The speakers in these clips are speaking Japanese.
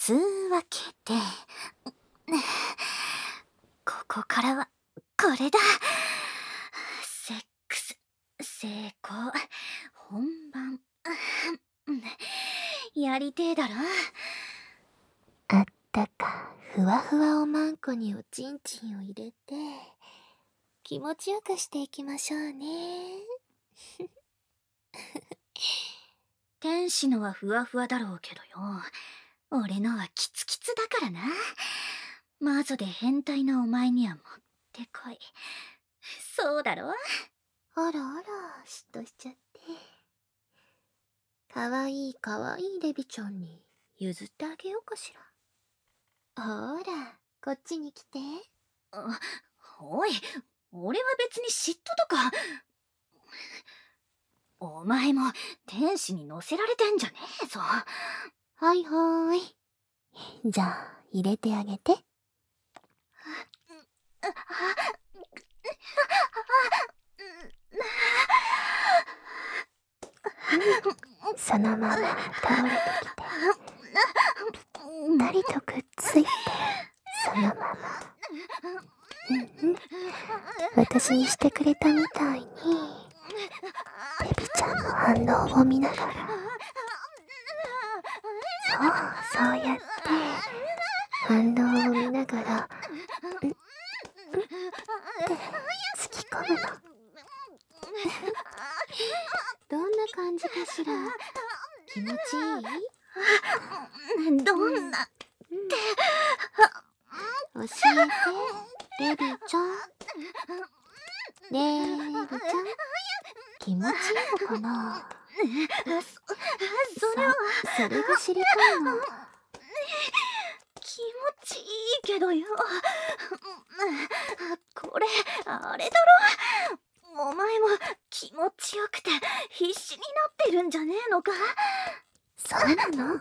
つうわけで、ここからはこれだ。セックス成功本番。やりてえだろ。あったかふわふわおまんこにおちんちんを入れて気持ちよくしていきましょうね。天使のはふわふわだろうけどよ、俺のはキツキツだからな。マゾで変態なお前にはもってこい。そうだろ。あらあら、嫉妬しちゃって。かわいいかわいいレビちゃんに譲ってあげようかしら。ほら、こっちに来て。おい、俺は別に嫉妬とか。お前も天使に乗せられてんじゃねえぞ。はいはーい。じゃあ、入れてあげて。そのまま倒れてきて、ぴったりとくっついて、そのまま。私にしてくれたみたいに、ベビちゃんの反応を見ながら、そうやって反応を見ながら、って突き込むの。どんな感じかしら。気持ちいい？どんなって、教えて、レビちゃん。レビちゃん、気持ちいいのかな？それはそれが知りたいの。気持ちいいけどよ。これあれだろ。お前も気持ちよくて必死になってるんじゃねえのか。そうなの？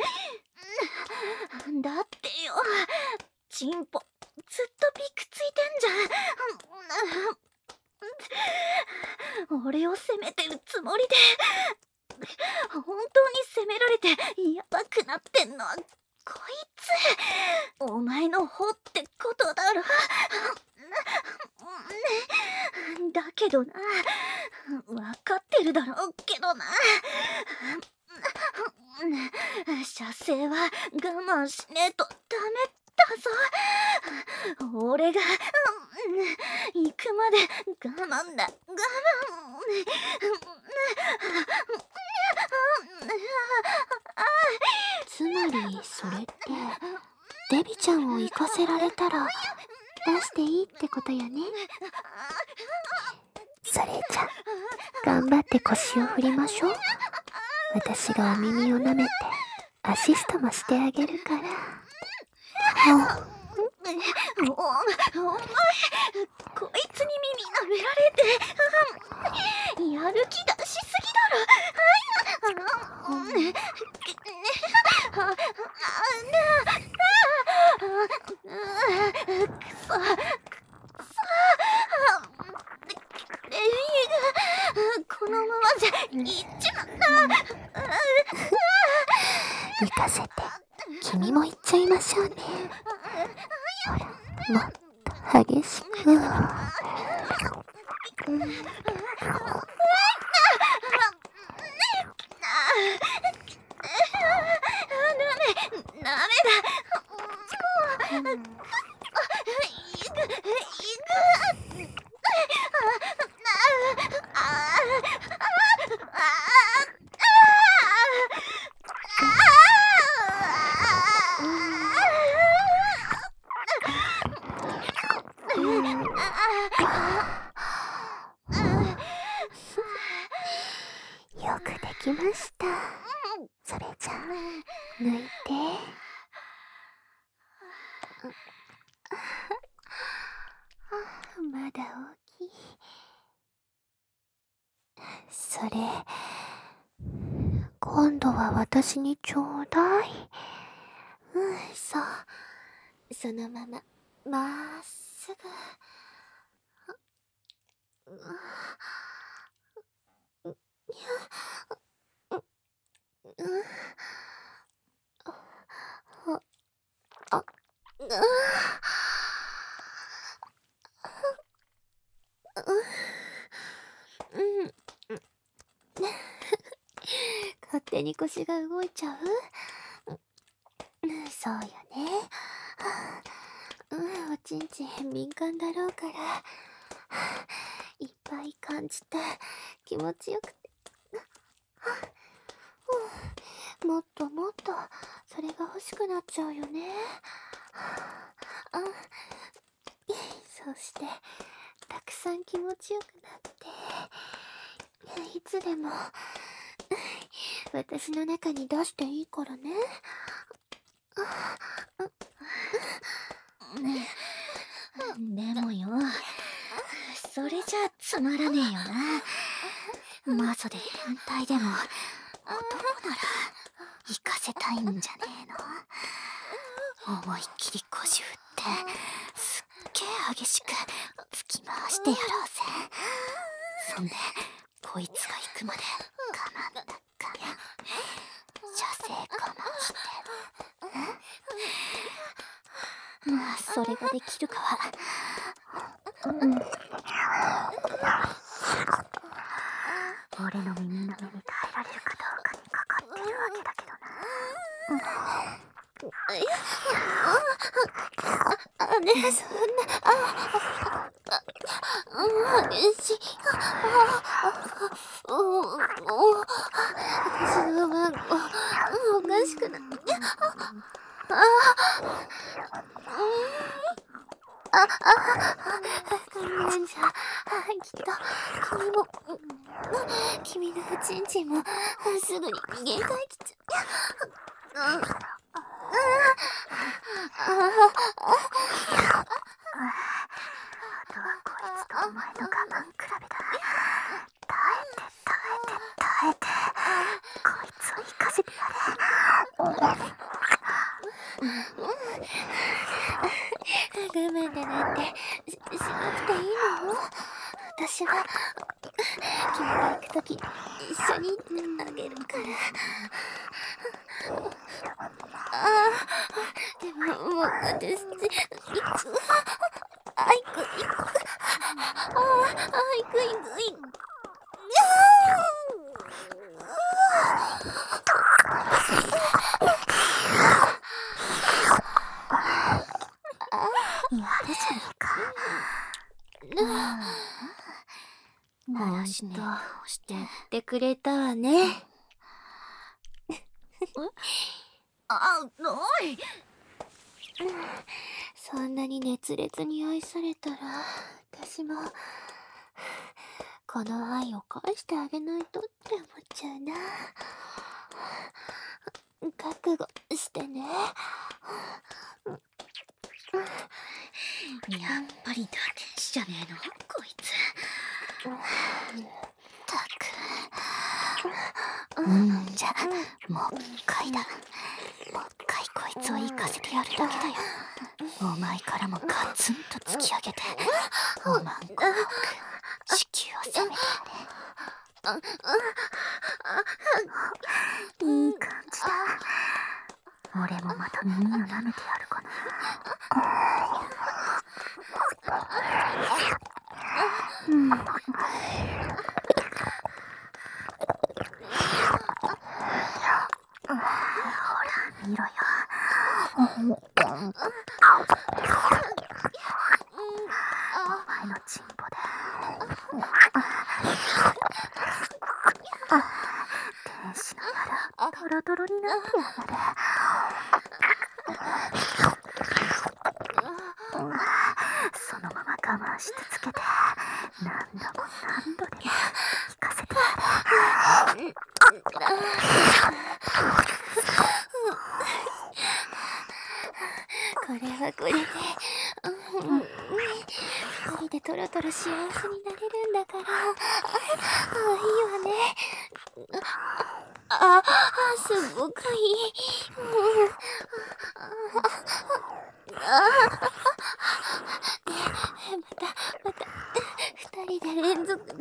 だってよ、チンポずっとピクついてんじゃん。俺を責めてるつもりで、本当に責められてやばくなってんのはこいつ。お前の方ってことだろ。だけどな、わかってるだろうけどな。射精は我慢しねえとダメだぞ。俺が行くまで我慢だ、我慢。つまりそれってデビちゃんを行かせられたら出していいってことよね。それじゃ頑張って腰を振りましょう。私がお耳を舐めてアシストもしてあげるから。お前、こいつに耳舐められてやる気出しすぎだろ。このままじゃいっちまった。行かせて君も行っちゃいましょうね。ほら、もっと激しく。ダメだ。よくできました。それじゃあ抜いて。まだ大きい。それ今度は私にちょうだい。そう、そのまままっすぐ。 勝手に腰が動いちゃう？そうよね。おちんちん敏感だろうから、いっぱい感じて気持ちよくて、もっともっとそれが欲しくなっちゃうよね。そしてたくさん気持ちよくなって、いつでも私の中に出していいからね。 でもよ、それじゃつまらねえよな。マゾで変態でも男なら行かせたいんじゃねえの。思いっきり腰振ってすっげえ激しく突き回してやろうぜ。そんでこいつが行くまで我慢だっかね。射精我慢して。まあそれができるかは俺の耳の目に耐えられるかどうかにかかってるわけだけどな。 ねえ、そんな、激しい。私の番号、おかしくなって。観念じゃ、きっと、君も、君のおちんちんも、すぐに限界来ちゃう。 あとはこいつとお前の我慢比べだ。耐えてこいつを生かせてやれ。 我慢だなんて しなくていいの？私は君が行くとき一緒に行ってあげるから。でももう私行く。 やるじゃねえか。話ねえ顔してやってくれたわね。 おい。 そんなに熱烈に愛されたら、私もこの愛を返してあげないとって思っちゃうな。覚悟してね。 やっぱり打天使じゃねえのこいつ。ったく。じゃもう一回だ。もう一回こいつを行かせてやるだけだよ。お前からもガツンと突き上げておまんこ多く子宮を攻めてやれ。いい感じだ。俺もまた耳を舐めてやるかな。ほら見ろよ。お前のチンポで天使のやらトロトロになってやがれ。そのまま我慢し続けて何度も何度でも聞かせてやれ。 これはこれで、一人でトロトロ幸せになれるんだから、いいわね。すごくいい。また、二人で連続で、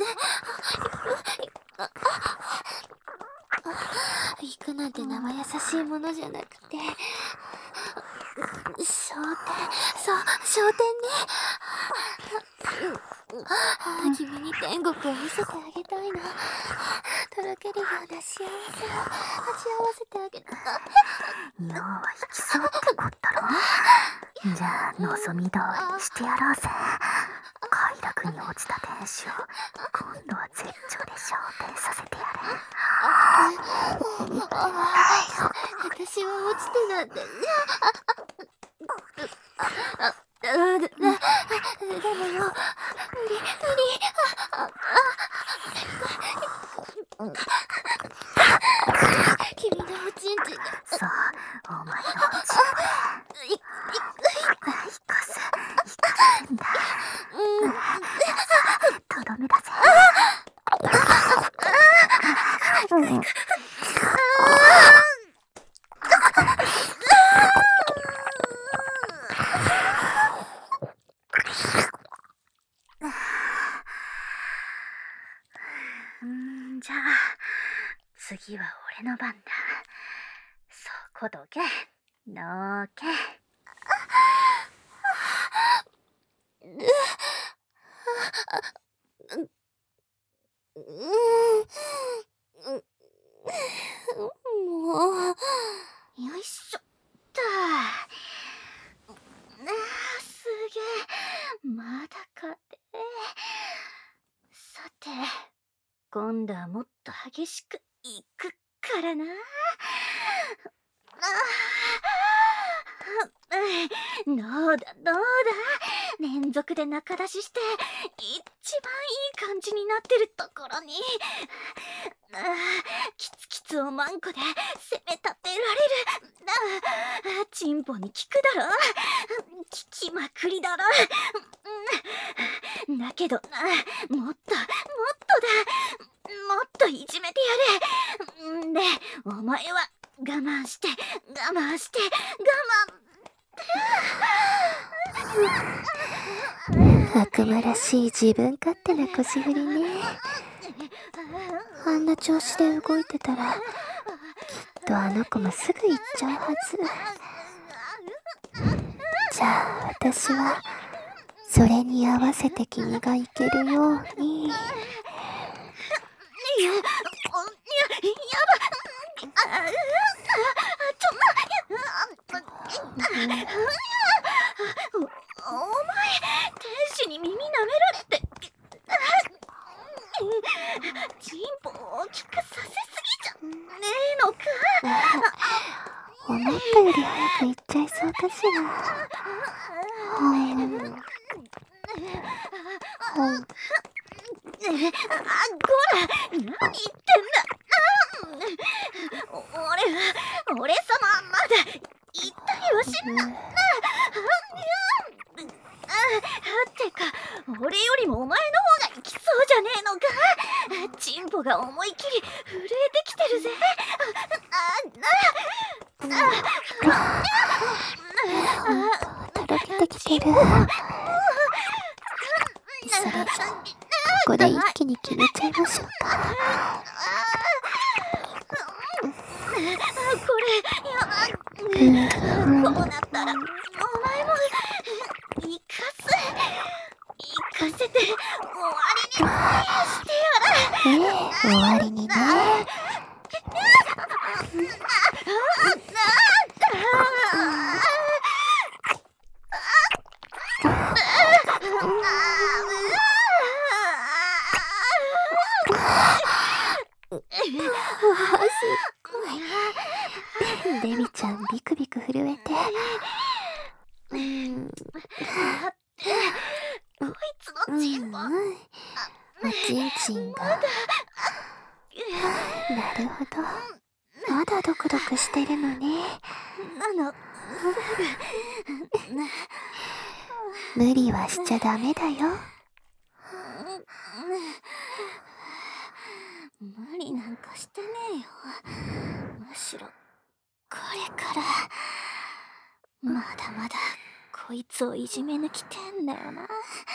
行くなんて生優しいものじゃなくて、 商店、そう、商店ね。君に天国を見せてあげたいの。とろけるような幸せを味わわせてあげたい。 要は引きそうってことだろ。じゃあ望み通りにしてやろうぜ。快楽に落ちた天使を今度は絶頂で昇天させてやれ。 私は落ちてなんてね。でもよ、無理。君のおちんちんが。 そう、お前のおちんぽへ。行かせんだ。とどめだぜ。じゃあ次は俺の番だ。そこどけのけ。 もう。 よいしょっと。すげえ、まだかて。さて、今度はもっと激しくいくからな。どうだ連続で中出しして一番いい感じになってるところにキツキツをマンコで攻め立てられる。チンポに効くだろ。効きまくりだろ。だけどもっともっとだ。もっといじめてやれ。でお前は我慢して悪魔らしい自分勝手な腰振りね。あんな調子で動いてたらきっとあの子もすぐ行っちゃうはず。じゃあ私はそれに合わせて君がいけるように。 お前天使に耳舐められてチンポを大きくさせすぎじゃねえのか。 思ったより早く行っちゃいそうかしら。 こら何言ってんだ。俺様まだ言ったりはしんな。ってか俺よりもお前の方が行きそうじゃねえのか。チンポが思いっきり震えてきてるぜ。 とろけてきてる。それじゃここで一気に決めちゃいましょうか。 これこうなったらお前も行かせて終わりにしてやる。 終わりにね。デビちゃんビクビク震えて。 こいつのチンポおちんちんが。なるほど、まだドクドクしてるのね。無理はしちゃダメだよ。 無理なんかしてねえよ。むしろこれからまだまだこいつをいじめ抜きてんだよな。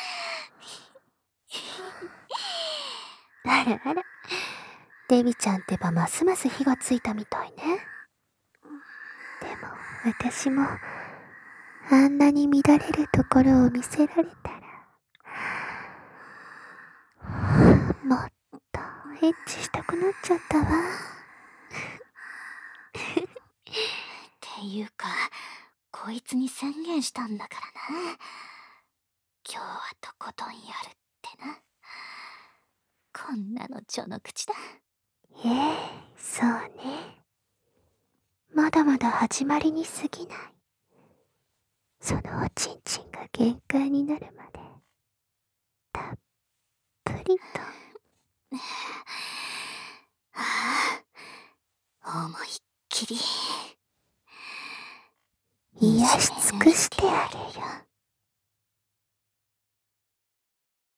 あらあら、デビちゃんってばますます火がついたみたいね。でも私もあんなに乱れるところを見せられたら、もっとエッチしたくなっちゃったわ。 っていうか、こいつに宣言したんだからな。今日はとことんやるってな。こんなの序の口だ。 そうね。まだまだ始まりに過ぎない。そのおちんちんが限界になるまで、たっぷりと。 はあ、思いっきり